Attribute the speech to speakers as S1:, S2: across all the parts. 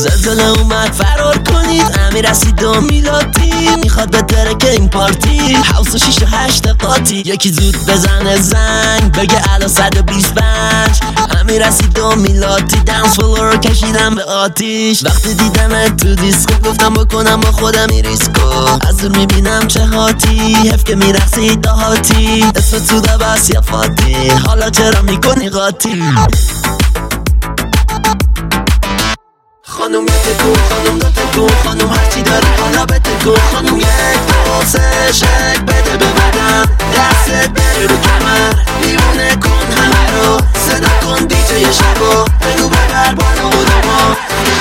S1: زلزله اومد فرار کنید، امیر رسید و میلادی میخواد بترکه این پارتی. حوض و 6 و 8 قاطی، یکی زود بزنه زنگ بگه الا 125. امیر رسید و میلادی دنس فلور رو کشیدم به آتیش. وقتی دیدم تو دیسکو گفتم بکنم با خودم این ریسکو. از دور میبینم چه هاتی، حف که میرقصی دهاتی. اسم تو ده بس یا فاتی، حالا چرا میکنی قاطی؟ خانوم بتکو، خانوم بتکو، خانوم هرچی داری حالا بتکو. خانوم 1 2 3 شک بده به بدن، دستت بره رو کمر، دیوونه کن همه رو. صدا کن دیجی شبو، بگو ببر بالا و دما.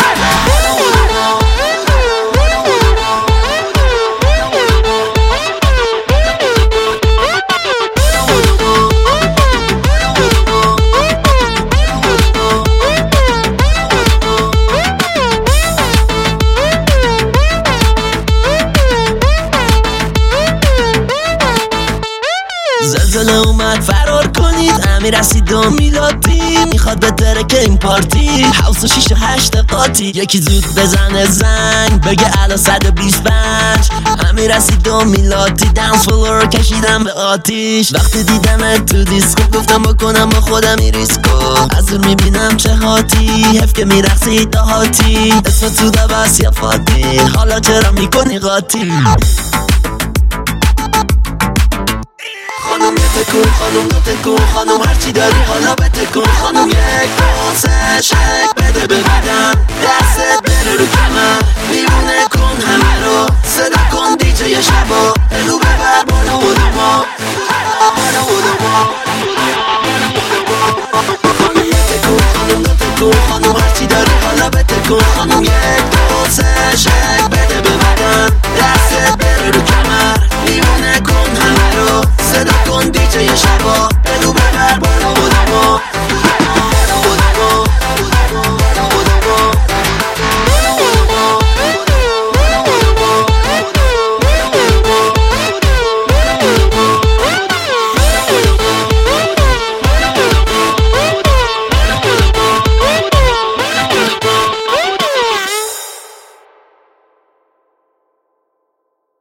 S1: زلزله اومد فرار کنید، امیر رسید و میلادی میخواد بترکه این پارتی. حوض و 6 و 8 قاطی، یکی زود بزنه زنگ بگه الا 125. امیر رسید و میلادی دنس فلور رو کشیدم به آتیش. وقتی دیدم تو دیسکو گفتم بکنم با خودم این ریسکو. از دور میبینم چه هاتی، حف که میرقصی دهاتی. اسم تو ده بس یا فاتی، حالا چرا میکنی قاطی؟ خانوم بتکو، خانوم بتکو، خانوم هرچی داری حالا بتکو. خانوم 1 2 3 شک بده به بدن، دستت بره رو کمر، دیوونه کن همه رو. صدا کن دیجی شبو، بگو ببر بالا و دما. خانوم بتکو، خانوم بتکو، خانوم هرچی داری حالا بتکو. خانوم 1